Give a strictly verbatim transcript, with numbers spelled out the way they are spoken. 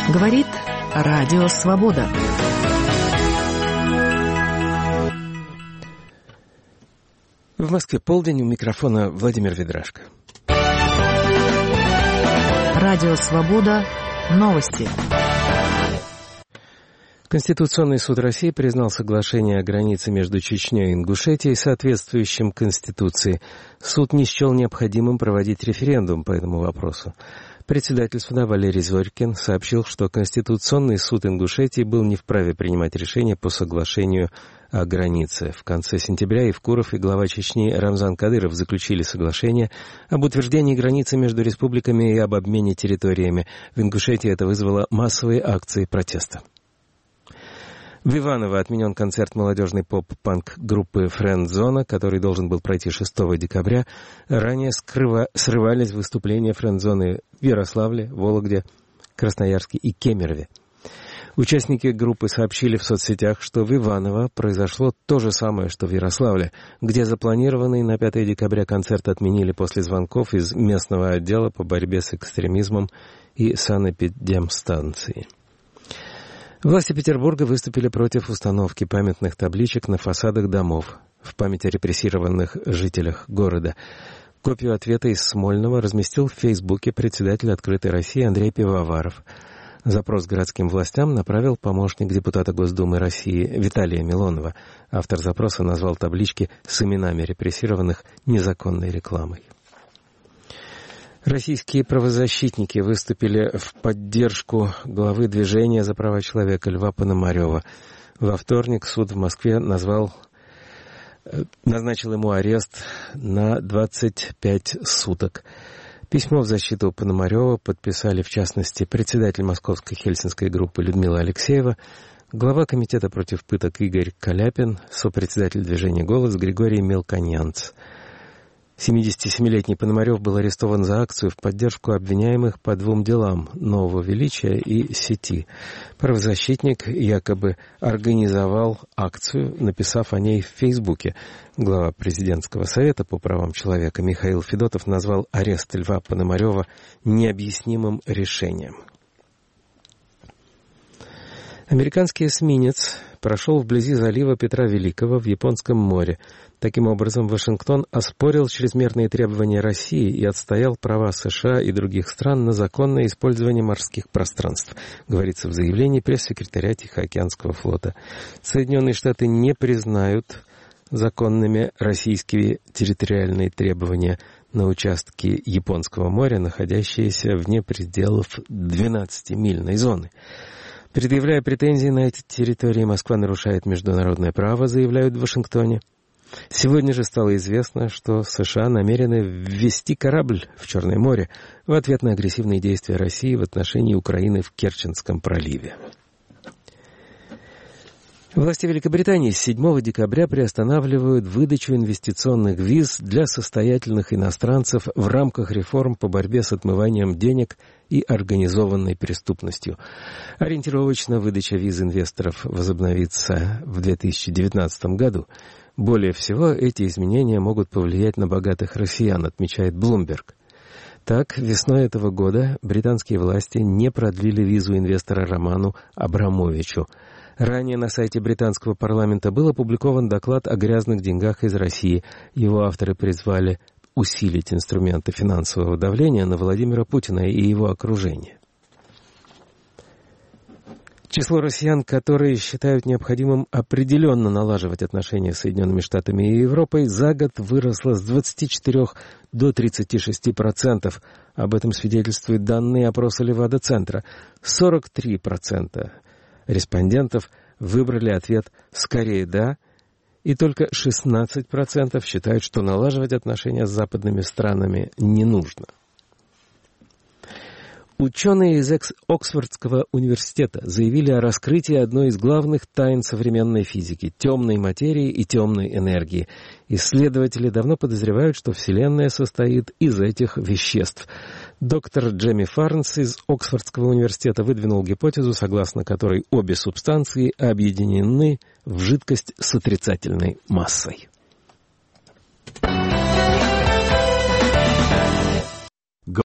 Говорит Радио Свобода. В Москве полдень, у микрофона Владимир Ведрашко. Радио Свобода. Новости. Конституционный суд России признал соглашение о границе между Чечней и Ингушетией соответствующим Конституции. Суд не счел необходимым проводить референдум по этому вопросу. Председатель суда Валерий Зорькин сообщил, что Конституционный суд Ингушетии был не вправе принимать решение по соглашению о границе. В конце сентября Евкуров и глава Чечни Рамзан Кадыров заключили соглашение об утверждении границы между республиками и об обмене территориями. В Ингушетии это вызвало массовые акции протеста. В Иваново отменен концерт молодежной поп-панк группы «Френдзона», который должен был пройти шестого декабря. Ранее скрыва... срывались выступления «Френдзоны» в Ярославле, Вологде, Красноярске и Кемерове. Участники группы сообщили в соцсетях, что в Иваново произошло то же самое, что в Ярославле, где запланированный на пятого декабря концерт отменили после звонков из местного отдела по борьбе с экстремизмом и санэпидемстанции. Власти Петербурга выступили против установки памятных табличек на фасадах домов в память о репрессированных жителях города. Копию ответа из Смольного разместил в Фейсбуке председатель «Открытой России» Андрей Пивоваров. Запрос городским властям направил помощник депутата Госдумы России Виталия Милонова. Автор запроса назвал таблички с именами репрессированных незаконной рекламой. Российские правозащитники выступили в поддержку главы движения за права человека Льва Пономарева. Во вторник суд в Москве назвал, назначил ему арест на двадцать пять суток. Письмо в защиту Пономарева подписали, в частности, председатель Московской Хельсинской группы Людмила Алексеева, глава комитета против пыток Игорь Каляпин, сопредседатель движения «Голос» Григорий Мелконянц. семидесятисемилетний Пономарев был арестован за акцию в поддержку обвиняемых по двум делам – «Нового величия» и «Сети». Правозащитник якобы организовал акцию, написав о ней в Фейсбуке. Глава президентского совета по правам человека Михаил Федотов назвал арест Льва Пономарева необъяснимым решением. Американский эсминец прошел вблизи залива Петра Великого в Японском море. Таким образом, Вашингтон оспорил чрезмерные требования России и отстоял права США и других стран на законное использование морских пространств, говорится в заявлении пресс-секретаря Тихоокеанского флота. Соединенные Штаты не признают законными российские территориальные требования на участке Японского моря, находящиеся вне пределов двенадцатимильной зоны. Предъявляя претензии на эти территории, Москва нарушает международное право, заявляют в Вашингтоне. Сегодня же стало известно, что США намерены ввести корабль в Черное море в ответ на агрессивные действия России в отношении Украины в Керченском проливе. Власти Великобритании с седьмого декабря приостанавливают выдачу инвестиционных виз для состоятельных иностранцев в рамках реформ по борьбе с отмыванием денег и организованной преступностью. Ориентировочно выдача виз инвесторов возобновится в две тысячи девятнадцатом году. Более всего, эти изменения могут повлиять на богатых россиян, отмечает Bloomberg. Так, весной этого года британские власти не продлили визу инвестора Роману Абрамовичу. Ранее на сайте британского парламента был опубликован доклад о грязных деньгах из России. Его авторы призвали усилить инструменты финансового давления на Владимира Путина и его окружение. Число россиян, которые считают необходимым определенно налаживать отношения с Соединенными Штатами и Европой, за год выросло с двадцати четырёх до тридцати шести процентов. Об этом свидетельствуют данные опроса Левада-центра. сорок три процента респондентов выбрали ответ «скорее да», и только шестнадцать процентов считают, что налаживать отношения с западными странами не нужно. Ученые из Оксфордского университета заявили о раскрытии одной из главных тайн современной физики – темной материи и темной энергии. Исследователи давно подозревают, что Вселенная состоит из этих веществ. Доктор Джемми Фарнс из Оксфордского университета выдвинул гипотезу, согласно которой обе субстанции объединены в жидкость с отрицательной массой.